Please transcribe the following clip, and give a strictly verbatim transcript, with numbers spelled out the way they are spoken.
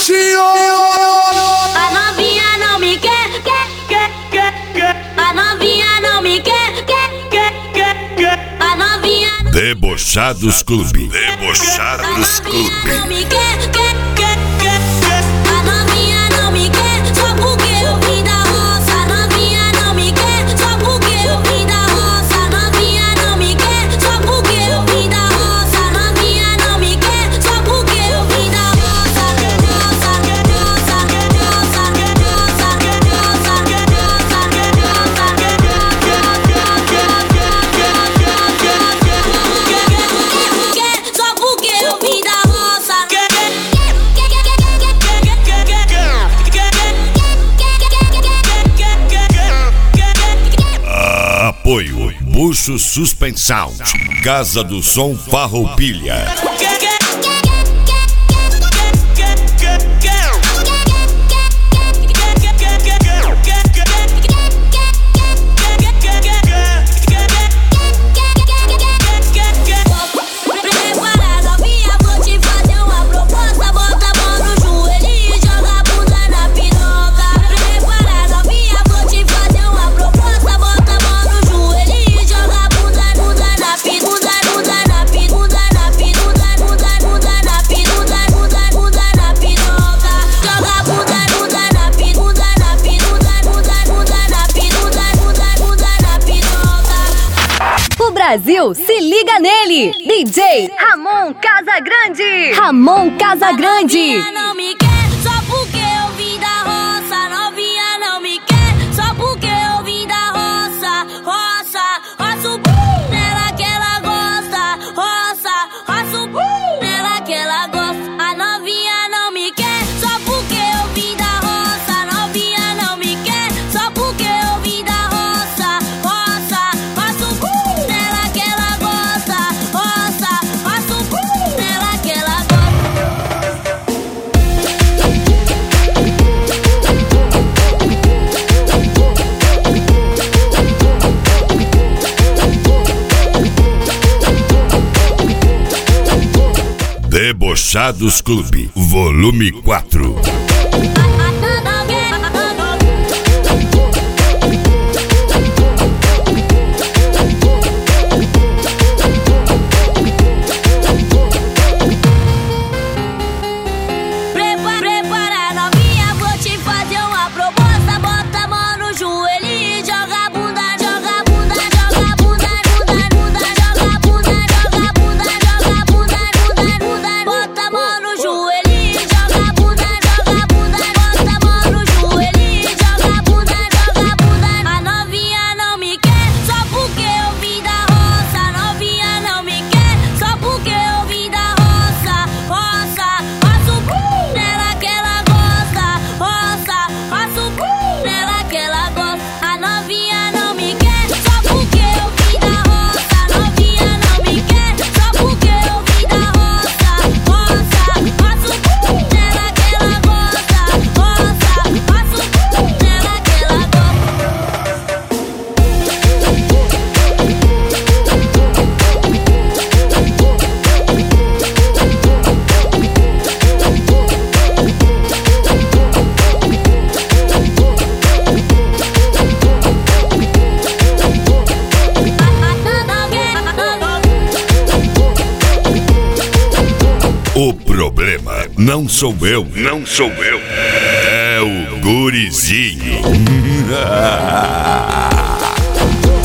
Pretinho! A novinha não me quer, quer, quer, quer, quer. A novinha não me quer, quer, quer, quer, quer. A novinha não... Debochados Clube. Debochados Clube. não me quer, quer, quer, quer, quer. A novinha não me quer, só porque eu vim da roça. A novinha não me quer, só porque eu vim da roça. A novinha não me quer, só porque eu vim da roça. A novinha não me quer, só porque eu vim da roça. Roça, roça, roça, roça, roça, roça, só porque eu vim da roça. Apoio Bucho Suspensão, Casa do Som Farroupilha. Brasil, se liga nele! D J Ramon Casagrande! Ramon Casagrande! Novinha não me quer, só porque eu vim da roça. Novinha não me quer, só porque eu vim da roça. Roça, roça o bum, nela que ela gosta. Roça, roça o bum, nela que ela gosta. A novinha não me quer, só porque eu vim da roça. A novinha não me quer, só porque eu vim da roça. Roça, roça o bum, nela que ela gosta. Roça, roça o bum, nela que ela gosta. Debochados Clube, volume quatro. Prepara, novinha, vou te fazer uma proposta. Bota a mão no joelho e joga a bunda, joga a bunda, joga a bunda, bunda, bunda, joga a bunda, joga a bunda, joga a bunda, bunda, bunda. Bota a mão no joelho e joga a bunda, joga a bunda. Bota a mão no joelho e joga a bunda, joga a bunda. A novinha não me quer, só porque eu vim da roça. A novinha não me quer, só porque eu vim da roça. Roça, roça o bum, nela que ela gosta. Roça, roça o bum, nela que ela gosta. A novinha não me quer, só porque eu vim da roça. A novinha não me quer, só porque eu vim da roça. Roça, roça o bum, nela que ela gosta. Roça, roça o bum, nela que ela gosta. O problema não sou eu, não sou eu. É o gurizinho.